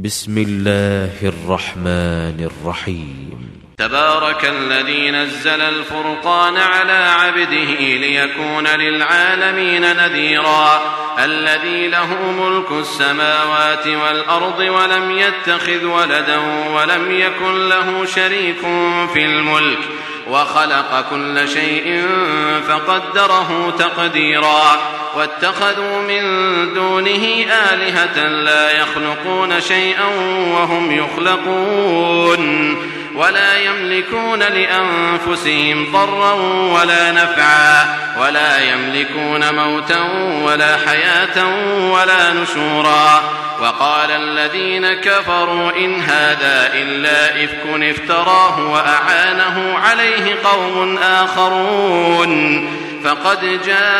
بسم الله الرحمن الرحيم. تبارك الذي نزل الفرقان على عبده ليكون للعالمين نذيرا الذي له ملك السماوات والأرض ولم يتخذ ولدا ولم يكن له شريك في الملك وخلق كل شيء فقدره تقديرا واتخذوا من دونه آلهة لا يخلقون شيئا وهم يخلقون ولا يملكون لأنفسهم ضرا ولا نفعا ولا يملكون موتا ولا حياة ولا نشورا. وقال الذين كفروا إن هذا إلا إفك افتراه وأعانه عليه قوم آخرون فقد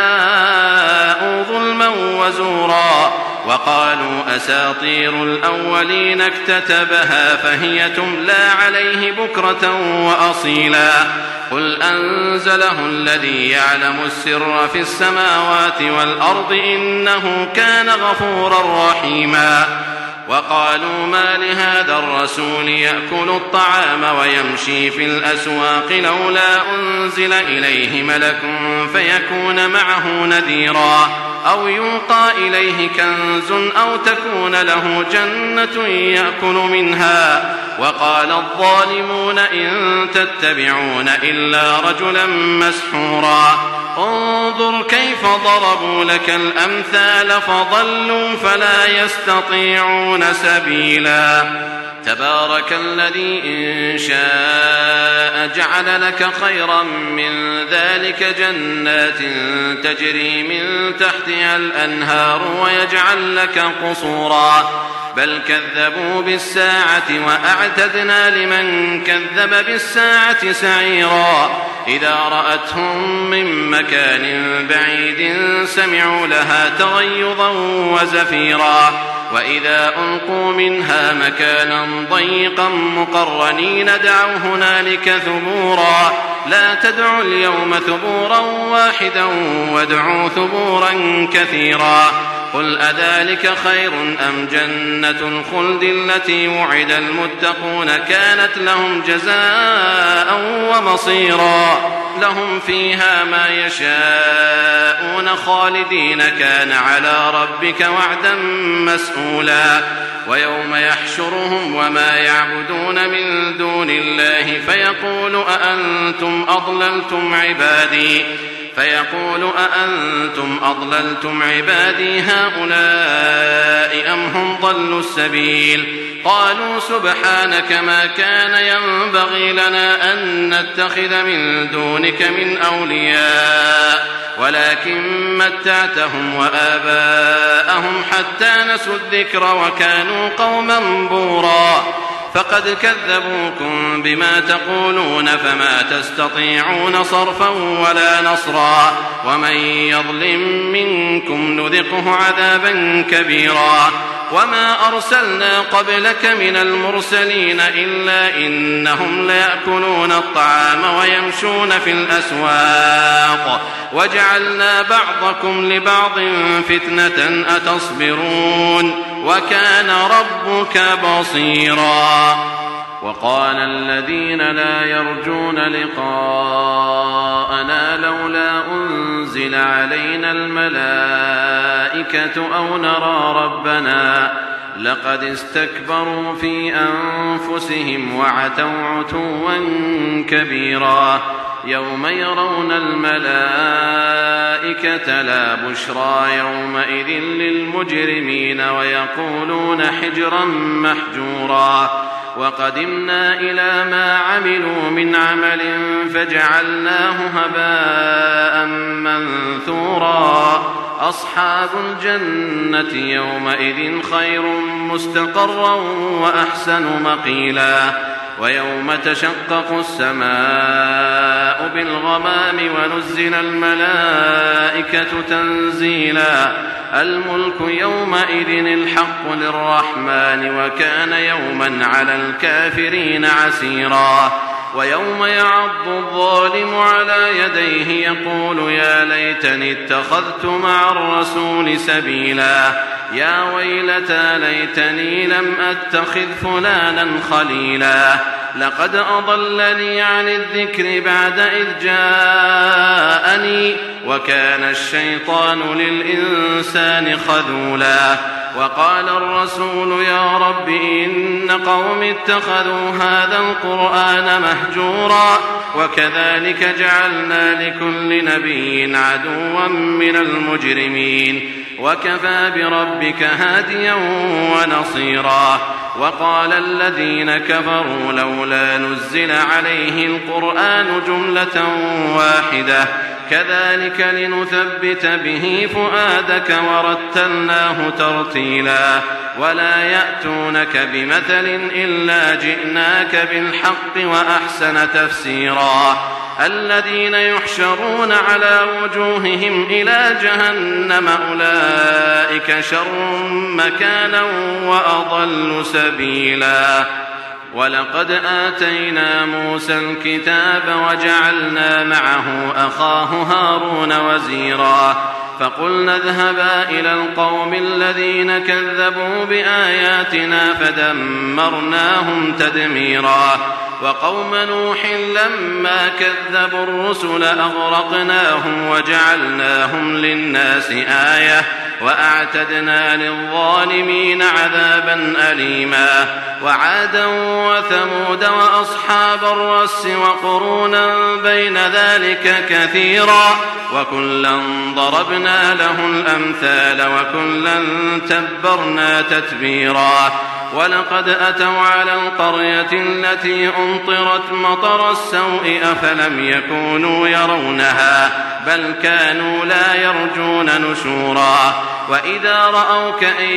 جاءوا ظلما وزورا وقالوا أساطير الأولين اكتتبها فهي تملى عليه بكرة وأصيلا قل أنزله الذي يعلم السر في السماوات والأرض إنه كان غفورا رحيما. وقالوا ما لهذا الرسول يأكل الطعام ويمشي في الأسواق لولا أنزل إليه ملك فيكون معه نذيرا أو يلقى إليه كنز أو تكون له جنة يأكل منها. وقال الظالمون إن تتبعون إلا رجلا مسحورا انظر كيف ضربوا لك الأمثال فضلوا فلا يستطيعون سبيلا. تبارك الذي إن شاء جعل لك خيرا من ذلك جنات تجري من تحتها الأنهار ويجعل لك قصورا بل كذبوا بالساعة وأعتدنا لمن كذب بالساعة سعيرا إذا رأتهم من مكان بعيد سمعوا لها تغيظا وزفيرا وإذا ألقوا منها مكانا ضيقا مقرنين دعوا هنالك ثبورا لا تدعوا اليوم ثبورا واحدا وادعوا ثبورا كثيرا. قل أذلك خير أم جنة الخلد التي وعد المتقون كانت لهم جزاء ومصيرا لهم فيها ما يشاءون خالدين كان على ربك وعدا مسئولا. ويوم يحشرهم وما يعبدون من دون الله فيقول أأنتم أضللتم عبادي هؤلاء أم هم ضلوا السبيل قالوا سبحانك ما كان ينبغي لنا أن نتخذ من دونك من أولياء ولكن متعتهم وآباءهم حتى نسوا الذكر وكانوا قوما بورا فقد كذبوكم بما تقولون فما تستطيعون صرفا ولا نصرا ومن يظلم منكم نذقه عذابا كبيرا. وما أرسلنا قبلك من المرسلين إلا إنهم ليأكلون الطعام ويمشون في الأسواق وجعلنا بعضكم لبعض فتنة أتصبرون وكان ربك بصيرا. وقال الذين لا يرجون لقاءنا لولا أنزل علينا الملائكة أو نرى ربنا لقد استكبروا في أنفسهم وعتوا عتوا كبيرا. يوم يرون الملائكة لا بشرى يومئذ للمجرمين ويقولون حجرا محجورا. وقدمنا إلى ما عملوا من عمل فجعلناه هباء منثورا. أصحاب الجنة يومئذ خير مستقرا وأحسن مقيلا. ويوم تشقق السماء بالغمام ونزل الملائكة تنزيلا. الملك يومئذ الحق للرحمن وكان يوما على الكافرين عسيرا. ويوم يعض الظالم على يديه يقول يا ليتني اتخذت مع الرسول سبيلا. يا ويلتى ليتني لم أتخذ فلانا خليلا لقد أضلني عن الذكر بعد إذ جاءني وكان الشيطان للإنسان خذولا وقال الرسول يا رب إن قوم اتخذوا هذا القرآن مهجورا وكذلك جعلنا لكل نبي عدوا من المجرمين وكفى بربك هاديا ونصيرا وقال الذين كفروا لولا نزل عليه القرآن جملة واحدة كذلك لنثبت به فؤادك ورتلناه ترتيلا ولا يأتونك بمثل إلا جئناك بالحق وأحسن تفسيرا الذين يحشرون على وجوههم إلى جهنم أولئك شر مكانا وأضل سبيلا ولقد آتينا موسى الكتاب وجعلنا معه أخاه هارون وزيرا فقلنا اذهبا إلى القوم الذين كذبوا بآياتنا فدمرناهم تدميرا وقوم نوح لما كذبوا الرسل أغرقناهم وجعلناهم للناس آية وأعتدنا للظالمين عذابا أليما وعادا وثمود وأصحاب الرس وقرونا بين ذلك كثيرا وكلا ضربنا له الأمثال وكلا تبرنا تتبيرا ولقد أتوا على القرية التي أمطرت مطر السوء أفلم يكونوا يرونها بل كانوا لا يرجون نشورا وإذا رأوك إن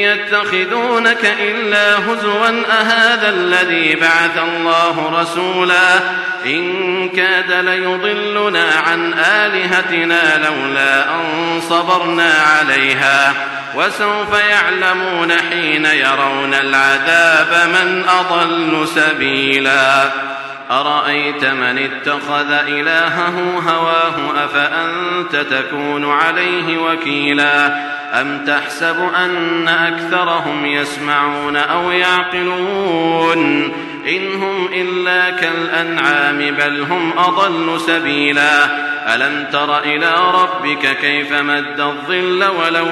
يتخذونك إلا هزوا أهذا الذي بعث الله رسولا إن كاد ليضلنا عن آلهتنا لولا أن صبرنا عليها وسوف يعلمون حين يرون العذاب من أضل سبيلا أرأيت من اتخذ إلهه هواه أفأنت تكون عليه وكيلا أم تحسب أن أكثرهم يسمعون أو يعقلون إن هم إلا كالأنعام بل هم أضل سبيلا ألم تر إلى ربك كيف مد الظل ولو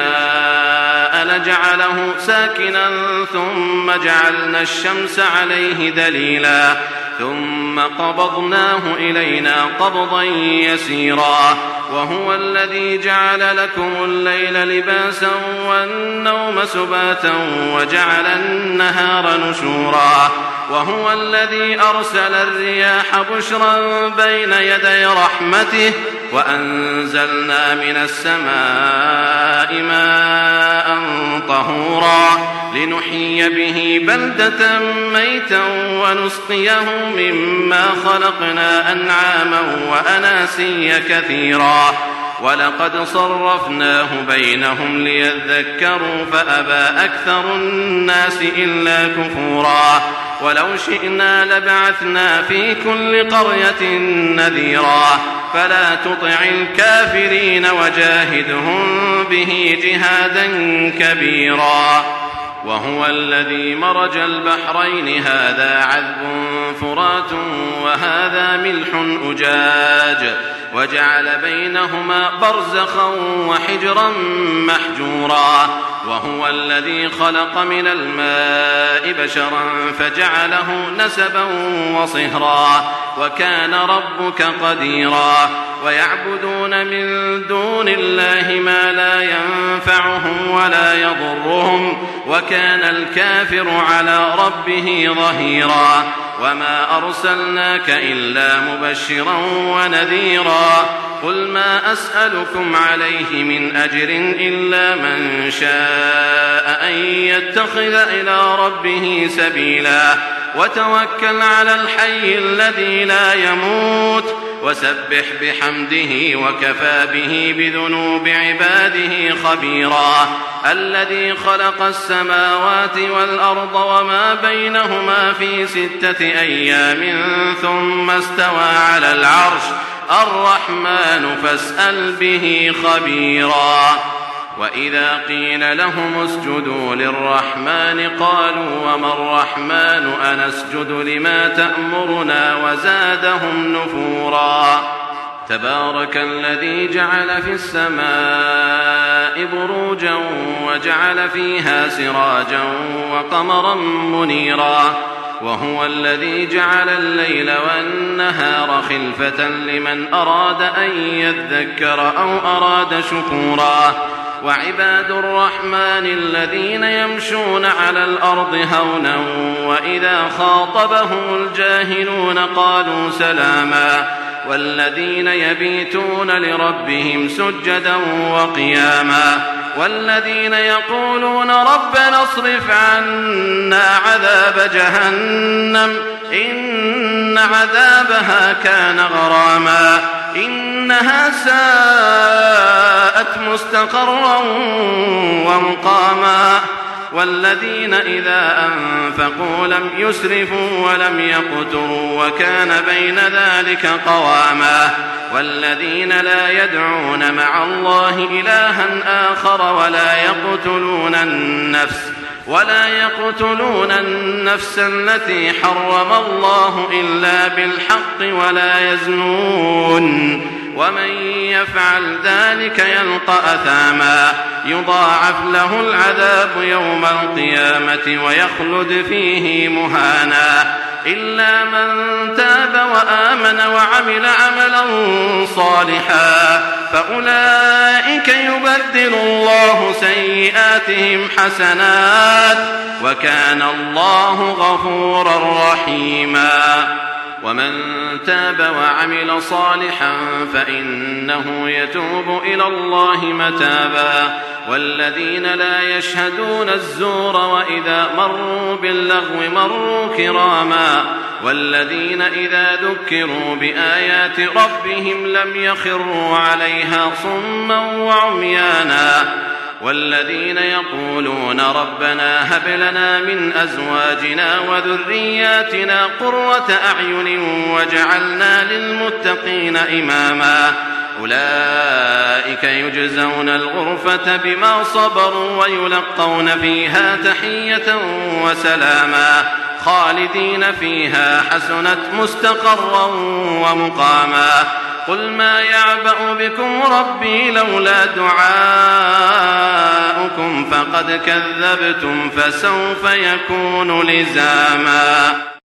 شاء لجعله ساكنا ثم جعلنا الشمس عليه دليلا ثم قبضناه إلينا قبضا يسيرا وهو الذي جعل لكم الليل لباسا والنوم سباتا وجعل النهار نشورا وهو الذي أرسل الرياح بشرا بين يدي رحمته وأنزلنا من السماء ماء طهورا لنحيي به بلدة ميتا ونسقيه مما خلقنا أنعاما وأناسيا كثيرا ولقد صرفناه بينهم ليذكروا فأبى أكثر الناس إلا كفورا ولو شئنا لبعثنا في كل قرية نذيرا فلا تطع الكافرين وجاهدهم به جهادا كبيرا وهو الذي مرج البحرين هذا عذب فرات وهذا ملح أجاج وجعل بينهما برزخا وحجرا محجورا وهو الذي خلق من الماء بشرا فجعله نسبا وصهرا وكان ربك قديرا ويعبدون من دون الله ما لا ينفعهم ولا يضرهم وكان الكافر على ربه ظهيرا وما أرسلناك إلا مبشرا ونذيرا قل ما أسألكم عليه من أجر إلا من شاء أن يتخذ إلى ربه سبيلا وتوكل على الحي الذي لا يموت وسبح بحمده وكفى به بذنوب عباده خبيرا الذي خلق السماوات والأرض وما بينهما في 6 أيام ثم استوى على العرش الرحمن فاسأل به خبيرا وإذا قيل لهم اسجدوا للرحمن قالوا وما الرحمن أنسجد لما تأمرنا وزادهم نفورا تبارك الذي جعل في السماء بروجا وجعل فيها سراجا وقمرا منيرا وهو الذي جعل الليل والنهار خلفة لمن أراد أن يذكر أو أراد شكورا وعباد الرحمن الذين يمشون على الأرض هونا وإذا خاطبهم الجاهلون قالوا سلاما والذين يبيتون لربهم سجدا وقياما والذين يقولون ربنا اصرف عنا عذاب جهنم إن عذابها كان غراما إنها ساءت مستقرا ومقاما والذين إذا أنفقوا لم يسرفوا ولم يقتروا وكان بين ذلك قواما والذين لا يدعون مع الله إلها آخر ولا يقتلون النفس التي حرم الله إلا بالحق ولا يزنون ومن يفعل ذلك يلقى أثاما يضاعف له العذاب يوم القيامة ويخلد فيه مهانا إلا من تاب وآمن وعمل عملا صالحا فأولئك يبدل الله سيئاتهم حسنات وكان الله غفورا رحيما ومن تاب وعمل صالحا فإنه يتوب إلى الله متابا والذين لا يشهدون الزور وإذا مروا باللغو مروا كراما والذين إذا ذكروا بآيات ربهم لم يخروا عليها صما وعميانا والذين يقولون ربنا هب لنا من أزواجنا وذرياتنا قرة أعين واجعلنا للمتقين إماما أولئك يجزون الغرفة بما صبروا ويلقون فيها تحية وسلاما خالدين فيها حسنت مستقرا ومقاما قل ما يعبأ بكم ربي لولا دعاؤكم فقد كذبتم فسوف يكون لزاما.